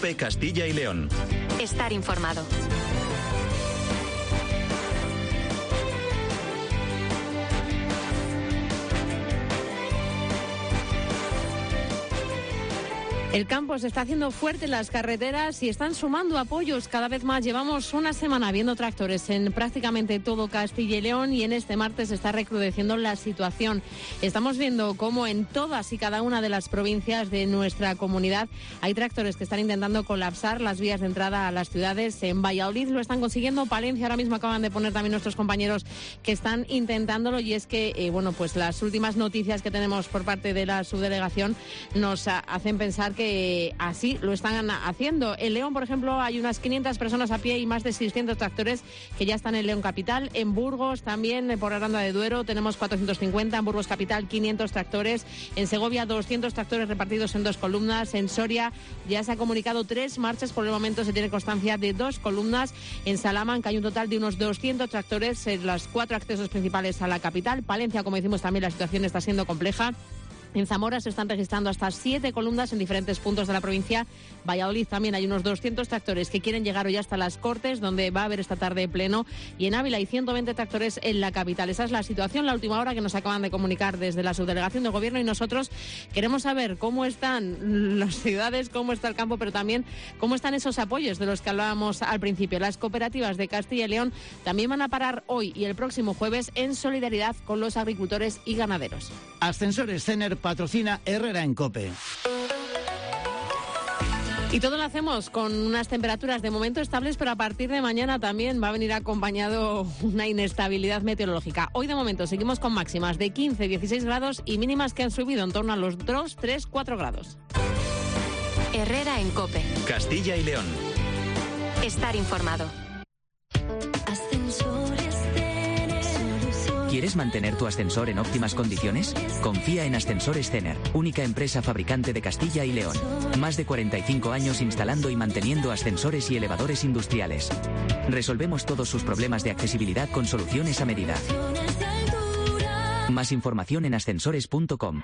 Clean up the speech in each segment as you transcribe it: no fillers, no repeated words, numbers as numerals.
COPE Castilla y León. Estar informado. El campo se está haciendo fuerte en las carreteras y están sumando apoyos cada vez más. Llevamos una semana viendo tractores en prácticamente todo Castilla y León y en este martes está recrudeciendo la situación. Estamos viendo cómo en todas y cada una de las provincias de nuestra comunidad hay tractores que están intentando colapsar las vías de entrada a las ciudades. En Valladolid lo están consiguiendo, Palencia ahora mismo acaban de poner también nuestros compañeros que están intentándolo y es que, pues las últimas noticias que tenemos por parte de la subdelegación nos hacen pensar que así lo están haciendo. En León, por ejemplo, hay unas 500 personas a pie y más de 600 tractores que ya están en León Capital. En Burgos también, por Aranda de Duero, tenemos 450. En Burgos Capital, 500 tractores. En Segovia, 200 tractores repartidos en 2 columnas. En Soria ya se ha comunicado 3 marchas. Por el momento se tiene constancia de 2 columnas. En Salamanca hay un total de unos 200 tractores en los 4 accesos principales a la capital. Palencia, como decimos, también la situación está siendo compleja. En Zamora se están registrando hasta 7 columnas en diferentes puntos de la provincia. Valladolid también hay unos 200 tractores que quieren llegar hoy hasta las Cortes, donde va a haber esta tarde pleno. Y en Ávila hay 120 tractores en la capital. Esa es la situación, la última hora que nos acaban de comunicar desde la subdelegación del Gobierno. Y nosotros queremos saber cómo están las ciudades, cómo está el campo, pero también cómo están esos apoyos de los que hablábamos al principio. Las cooperativas de Castilla y León también van a parar hoy y el próximo jueves en solidaridad con los agricultores y ganaderos. Ascensores Cener patrocina Herrera en COPE. Y todo lo hacemos con unas temperaturas de momento estables, pero a partir de mañana también va a venir acompañado una inestabilidad meteorológica. Hoy de momento seguimos con máximas de 15, 16 grados y mínimas que han subido en torno a los 2, 3, 4 grados. Herrera en COPE. Castilla y León. Estar informado. ¿Quieres mantener tu ascensor en óptimas condiciones? Confía en Ascensores Cener, única empresa fabricante de Castilla y León. Más de 45 años instalando y manteniendo ascensores y elevadores industriales. Resolvemos todos sus problemas de accesibilidad con soluciones a medida. Más información en ascensores.com.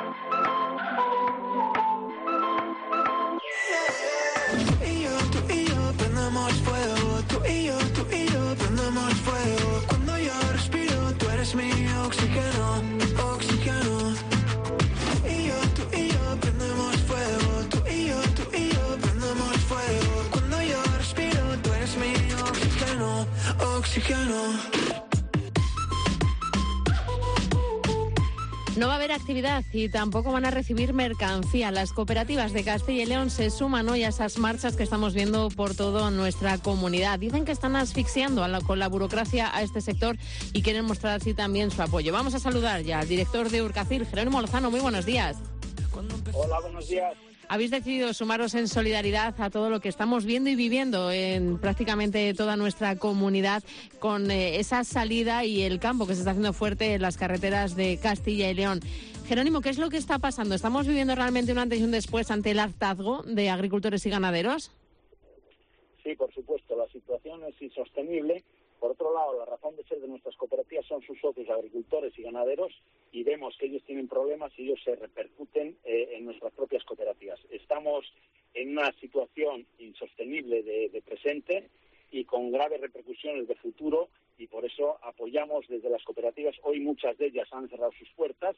No va a haber actividad y tampoco van a recibir mercancía. Las cooperativas de Castilla y León se suman hoy a esas marchas que estamos viendo por toda nuestra comunidad. Dicen que están asfixiando con la burocracia a este sector y quieren mostrar así también su apoyo. Vamos a saludar ya al director de Urcacil, Jerónimo Lozano. Muy buenos días. Hola, buenos días. Habéis decidido sumaros en solidaridad a todo lo que estamos viendo y viviendo en prácticamente toda nuestra comunidad con esa salida y el campo que se está haciendo fuerte en las carreteras de Castilla y León. Jerónimo, ¿qué es lo que está pasando? ¿Estamos viviendo realmente un antes y un después ante el hartazgo de agricultores y ganaderos? Sí, por supuesto, la situación es insostenible. Por otro lado, la razón de ser de nuestras cooperativas son sus socios agricultores y ganaderos y vemos que ellos tienen problemas y ellos se repercuten en nuestras propias cooperativas. Estamos en una situación insostenible de presente y con graves repercusiones de futuro y por eso apoyamos desde las cooperativas. Hoy muchas de ellas han cerrado sus puertas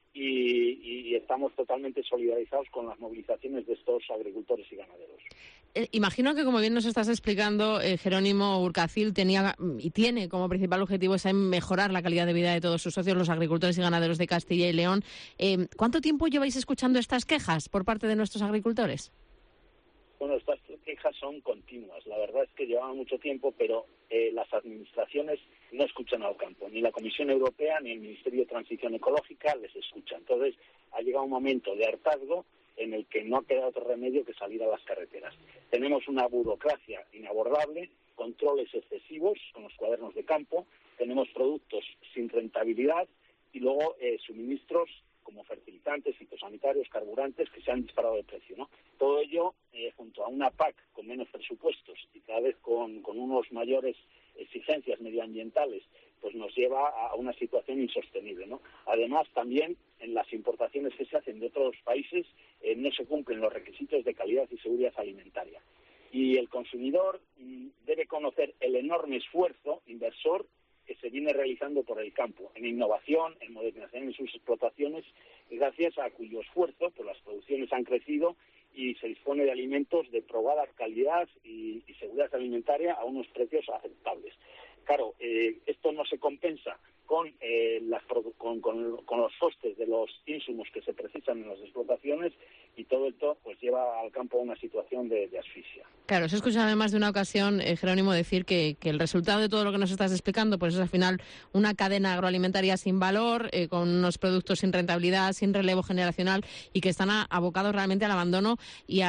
y estamos totalmente solidarizados con las movilizaciones de estos agricultores y ganaderos. Imagino que, como bien nos estás explicando, Jerónimo, Urcacil tenía y tiene como principal objetivo ese mejorar la calidad de vida de todos sus socios, los agricultores y ganaderos de Castilla y León. ¿Cuánto tiempo lleváis escuchando estas quejas por parte de nuestros agricultores? Bueno, estas quejas son continuas. La verdad es que llevan mucho tiempo, pero las administraciones no escuchan al campo. Ni la Comisión Europea ni el Ministerio de Transición Ecológica les escucha. Entonces, ha llegado un momento de hartazgo en el que no queda otro remedio que salir a las carreteras. Tenemos una burocracia inabordable, controles excesivos con los cuadernos de campo, tenemos productos sin rentabilidad y luego suministros como fertilizantes, fitosanitarios, carburantes, que se han disparado de precio, ¿no? Todo ello, junto a una PAC con menos presupuestos y cada vez con unos mayores exigencias medioambientales, pues nos lleva a una situación insostenible, ¿no? Además, también en las importaciones que se hacen de otros países no se cumplen los requisitos de calidad y seguridad alimentaria. Y el consumidor debe conocer el enorme esfuerzo inversor que se viene realizando por el campo, en innovación, en modernización en sus explotaciones, gracias a cuyo esfuerzo pues las producciones han crecido y se dispone de alimentos de probada calidad y seguridad alimentaria a unos precios aceptables. Claro, esto no se compensa con los costes de los insumos que se precisan en las explotaciones, y todo esto pues lleva al campo a una situación de asfixia. Claro, os he escuchado además de una ocasión, Jerónimo, decir que el resultado de todo lo que nos estás explicando pues es al final una cadena agroalimentaria sin valor, con unos productos sin rentabilidad, sin relevo generacional, y que están abocados realmente al abandono y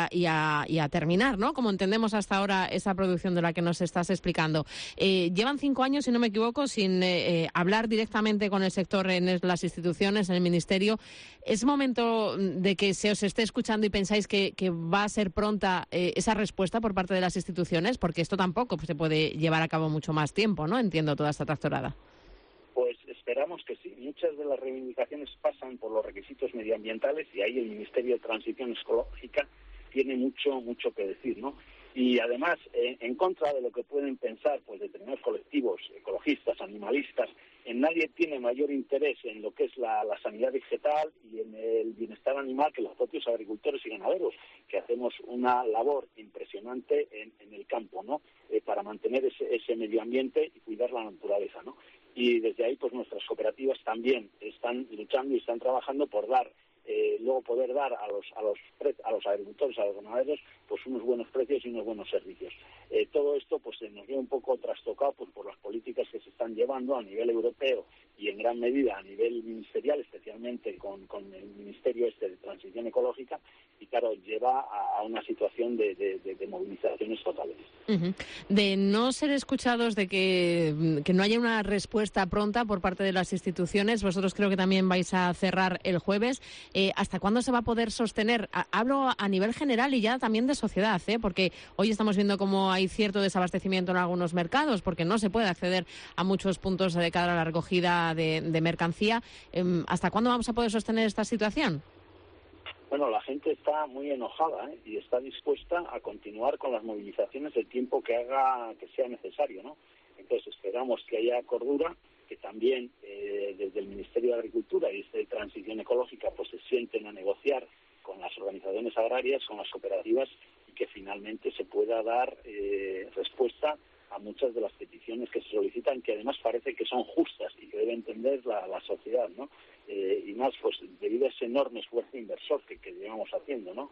a terminar, ¿no? Como entendemos hasta ahora esa producción de la que nos estás explicando. Llevan 5 años, si no me equivoco, sin hablar directamente con el sector en las instituciones, en el Ministerio. ¿Es momento de que se os esté escuchando y pensáis que va a ser pronta esa respuesta por parte de las instituciones? Porque esto tampoco se puede llevar a cabo mucho más tiempo, ¿no? Entiendo toda esta tractorada. Pues esperamos que sí. Muchas de las reivindicaciones pasan por los requisitos medioambientales, y ahí el Ministerio de Transición Ecológica tiene mucho que decir, ¿no? Y además, en contra de lo que pueden pensar pues determinados colectivos ecologistas, animalistas, nadie tiene mayor interés en lo que es la sanidad vegetal y en el bienestar animal que los propios agricultores y ganaderos, que hacemos una labor impresionante en el campo, ¿no? Para mantener ese medio ambiente y cuidar la naturaleza, ¿no? Y desde ahí pues nuestras cooperativas también están luchando y están trabajando por luego poder dar a los agricultores, a los ganaderos, pues unos buenos precios y unos buenos servicios. Todo esto pues se nos ve un poco trastocado pues por las políticas que se están llevando a nivel europeo y en gran medida a nivel ministerial, especialmente con el Ministerio de Transición Ecológica, y claro, lleva a una situación de movilizaciones totales. Uh-huh. De no ser escuchados, de que no haya una respuesta pronta por parte de las instituciones, vosotros creo que también vais a cerrar el jueves. ¿Hasta cuándo se va a poder sostener? Hablo a nivel general y ya también de sociedad, porque hoy estamos viendo cómo hay cierto desabastecimiento en algunos mercados, porque no se puede acceder a muchos puntos de cara a la recogida de mercancía. ¿Hasta cuándo vamos a poder sostener esta situación? Bueno, la gente está muy enojada y está dispuesta a continuar con las movilizaciones el tiempo que sea necesario, ¿no? Entonces esperamos que haya cordura, que también desde el Ministerio de Agricultura y de Transición Ecológica pues se sienten a negociar con las organizaciones agrarias, con las cooperativas, y que finalmente se pueda dar respuesta a muchas de las peticiones que se solicitan, que además parece que son justas y que debe entender la sociedad, ¿no? Y más pues debido a ese enorme esfuerzo inversor que llevamos haciendo, ¿no?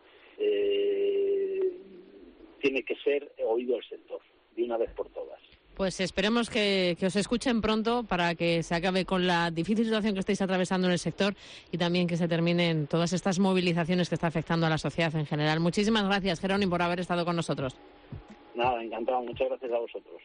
Tiene que ser oído el sector de una vez por todas. Pues esperemos que os escuchen pronto para que se acabe con la difícil situación que estáis atravesando en el sector y también que se terminen todas estas movilizaciones que está afectando a la sociedad en general. Muchísimas gracias, Jerónimo, por haber estado con nosotros. Nada, encantado. Muchas gracias a vosotros.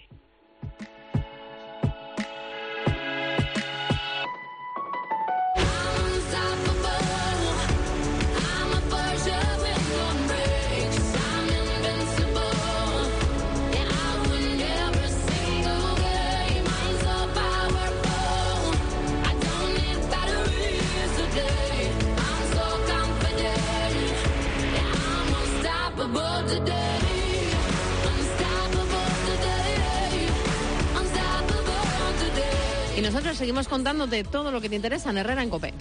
Y nosotros seguimos contándote todo lo que te interesa en Herrera en COPE.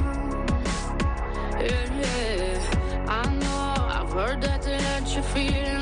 Heard that to let you feel